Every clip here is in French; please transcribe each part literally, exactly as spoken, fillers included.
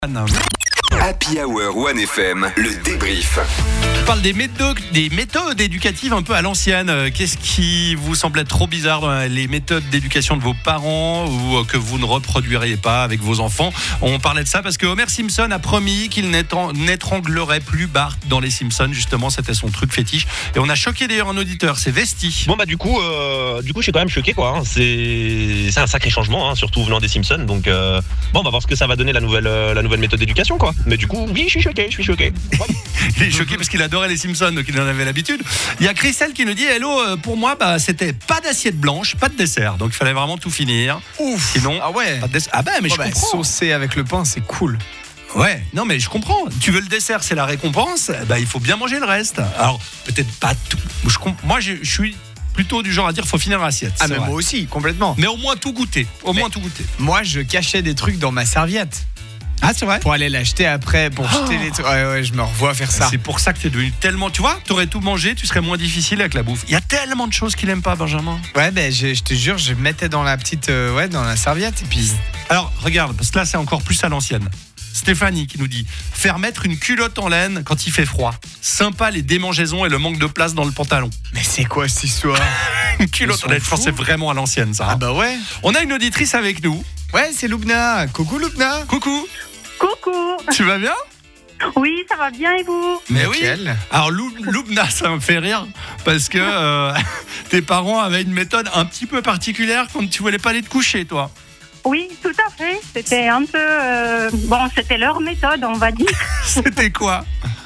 Happy Hour One F M, le débrief. On parle des méthodes, des méthodes éducatives un peu à l'ancienne. Qu'est-ce qui vous semblait trop bizarre dans les méthodes d'éducation de vos parents ou que vous ne reproduiriez pas avec vos enfants? On parlait de ça parce que Homer Simpson a promis qu'il n'étranglerait plus Bart dans les Simpsons. Justement, c'était son truc fétiche. Et on a choqué d'ailleurs un auditeur, c'est Vesti. Bon bah du coup, euh, du coup, je suis quand même choqué quoi. Hein. C'est, c'est un sacré changement, hein, surtout venant des Simpsons. Donc euh, bon, on va voir ce que ça va donner la nouvelle, euh, la nouvelle méthode d'éducation quoi. Mais du coup, oui, je suis choqué, je suis choqué. Ouais. Il est choqué parce qu'il adorait les Simpsons, donc il en avait l'habitude. Il y a Christelle qui nous dit hello, pour moi, bah, c'était pas d'assiette blanche, pas de dessert. Donc il fallait vraiment tout finir. Ouf. Sinon, ah ouais. pas de dessert. Ah bah, mais oh je bah, comprends. Saucer avec le pain, c'est cool. Ouais, non mais je comprends. Tu veux le dessert, c'est la récompense. Bah, il faut bien manger le reste. Alors peut-être pas tout. Je comp... Moi, je, je suis plutôt du genre à dire faut finir l'assiette. Ah mais vrai. moi aussi, complètement. Mais au moins tout goûter. Au mais moins tout goûter. Moi, je cachais des trucs dans ma serviette. Ah c'est vrai. Pour aller l'acheter après, pour Oh. jeter les trucs. Ouais, ouais, je me revois faire ça. C'est pour ça que t'es devenu tellement. Tu vois, t'aurais tout mangé, tu serais moins difficile avec la bouffe. Il y a tellement de choses qu'il aime pas, Benjamin. Ouais, ben je, je te jure, je mettais dans la petite, euh, ouais, dans la serviette et puis. Alors regarde, parce que là c'est encore plus à l'ancienne. Stéphanie qui nous dit faire mettre une culotte en laine quand il fait froid. Sympa les démangeaisons et le manque de place dans le pantalon. Mais c'est quoi cette histoire? Une culotte Ils en laine, sont je pense que c'est fous. vraiment à l'ancienne ça. Ah hein. bah ouais. On a une auditrice avec nous. Ouais, c'est Loubna. Coucou Loubna. Coucou, Coucou. tu vas bien? Oui, ça va bien et vous? Mais oui. Nickel. Alors Lou- Loubna, ça me fait rire parce que euh, tes parents avaient une méthode un petit peu particulière quand tu voulais pas aller te coucher, toi. Oui, tout à fait. C'était un peu... euh, bon, c'était leur méthode, on va dire. C'était quoi?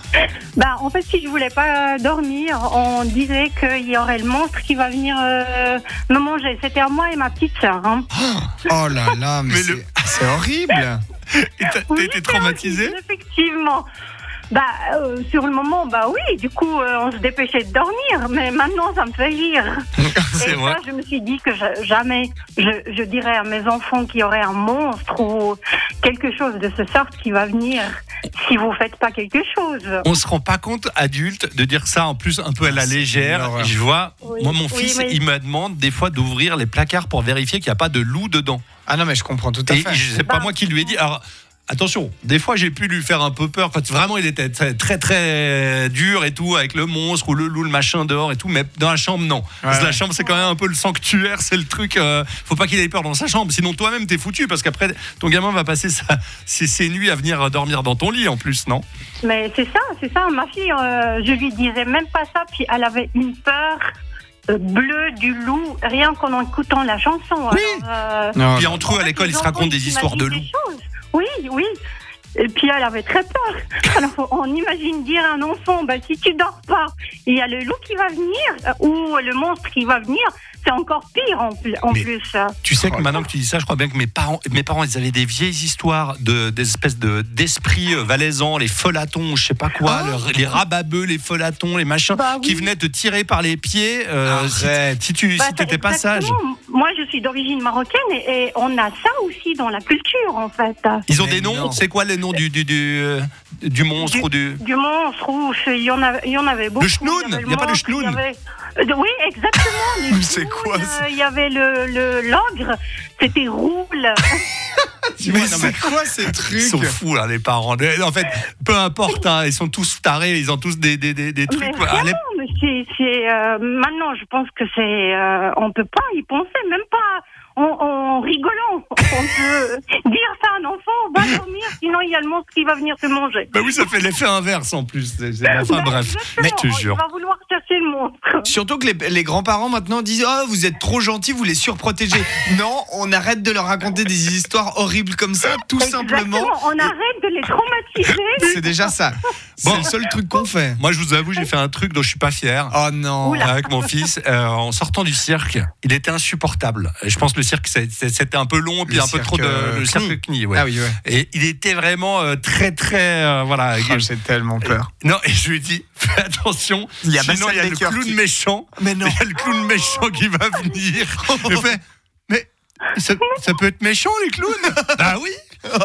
Bah, en fait, si je voulais pas dormir, on disait qu'il y aurait le monstre qui va venir euh, me manger. C'était à moi et ma petite sœur. Hein. Oh là là, mais, Mais c'est, le- c'est horrible. Et t'as, t'as Oui, été c'est traumatisée? horrible, effectivement. Bah, euh, sur le moment, bah oui, du coup, euh, on se dépêchait de dormir, mais maintenant, ça me fait rire. C'est Et vrai. ça, je me suis dit que je- jamais je, je dirais à mes enfants qu'il y aurait un monstre ou quelque chose de ce sort qui va venir si vous faites pas quelque chose. On se rend pas compte, adulte, de dire ça en plus un peu à la Ah, c'est une légère. horreur. Je vois, Oui. moi, mon Oui, fils, mais- il me demande des fois d'ouvrir les placards pour vérifier qu'il n'y a pas de loup dedans. Ah non, mais je comprends tout à Et fait. c'est pas Bah, moi qui lui ai dit. Alors, attention, des fois j'ai pu lui faire un peu peur quand vraiment il était très très, très dur et tout avec le monstre ou le loup, le machin dehors et tout, mais dans la chambre non. Parce que Ouais. la chambre c'est quand même un peu le sanctuaire, c'est le truc. Euh, faut pas qu'il ait peur dans sa chambre, sinon toi-même t'es foutu parce qu'après ton gamin va passer sa, ses, ses nuits à venir dormir dans ton lit en plus, non? Mais c'est ça, c'est ça. Ma fille, euh, je lui disais même pas ça, puis elle avait une peur euh, bleue du loup, rien qu'en écoutant la chanson. Oui. Alors, euh, Non, Puis non. entre eux à l'école ils se racontent des histoires de loups. loups. Oui, oui. Et puis elle avait très peur. Alors on imagine dire à un enfant, bah, si tu dors pas, il y a le loup qui va venir, euh, ou le monstre qui va venir, c'est encore pire en, plus- en Mais- plus. euh. Tu sais que Oh, maintenant que tu dis ça, je crois bien que mes parents, mes parents, ils avaient des vieilles histoires de des espèces de d'esprits euh, valaisans, les folatons, ou je sais pas quoi, Ah. le- les rababeux, les folatons, les machins, Bah oui. qui venaient te tirer par les pieds. euh, si, Arrête. si tu Bah, si t'étais pas sage. exactement. Moi, je suis d'origine marocaine et, et on a ça aussi dans la culture, en fait. Ils ont Mais des noms. non. C'est quoi les noms du du du, euh, du monstre Du- ou du Du monstre, ou il y en avait, il y en avait beaucoup. Le schnoun, avait il y a pas de monstre, il y schnoun. avait- Euh, Oui, exactement. le C'est schnoun, quoi, ça euh, Il y avait le le l'ogre, c'était roule. Tu Mais vois, non, mais c'est quoi ces trucs? ils sont fous là, les parents. En fait, peu importe, hein, ils sont tous tarés, ils ont tous des des des, des trucs. Mais À l'ép- vraiment, mais c'est, c'est, euh, maintenant, je pense que c'est, euh, on peut pas y penser, même pas en, en rigolant. On peut dire ça à un enfant, va dormir, sinon il y a le monstre qui va venir te manger. Bah oui, ça fait l'effet inverse en plus. C'est- c'est- Enfin Bah, bref, exactement, mais je te il jure. va vouloir chercher le monstre. Surtout que les, les grands-parents maintenant disent oh vous êtes trop gentils, vous les surprotégez. Non, on arrête de leur raconter des histoires horribles comme ça, tout simplement. Exactement, on arrête de les traumatiser. C'est déjà ça. C'est Bon. le seul truc qu'on fait. Moi, je vous avoue, j'ai fait un truc dont je suis pas fier. Oh non. Oula. Avec mon fils, euh, en sortant du cirque, il était insupportable. Et je pense que le cirque, c'est- c'est- c'était un peu long, puis Le un peu trop de cirque, euh, le cirque Knie, ouais. Ah oui, ouais. Et il était vraiment euh, très, très, euh, voilà. Oh, j'ai tellement peur. Non, et je lui ai dit, fais attention. Il y a sinon, Bastien il y a le Baker clown qui- méchant. Mais non. Il y a le clown méchant qui va venir. Je fais, mais ça, ça peut être méchant, les clowns. Bah oui.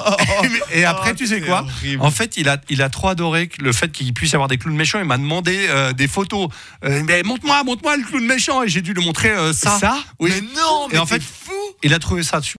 Et après, Oh, tu sais c'est quoi? horrible. En fait, il a, il a trop adoré que le fait qu'il puisse y avoir des clowns méchants. Il m'a demandé euh, des photos. Euh, mais montre-moi, montre-moi le clown méchant. Et j'ai dû lui montrer euh, ça. Ça Oui. Mais non, mais Et en t'es fait, fou. il a trouvé ça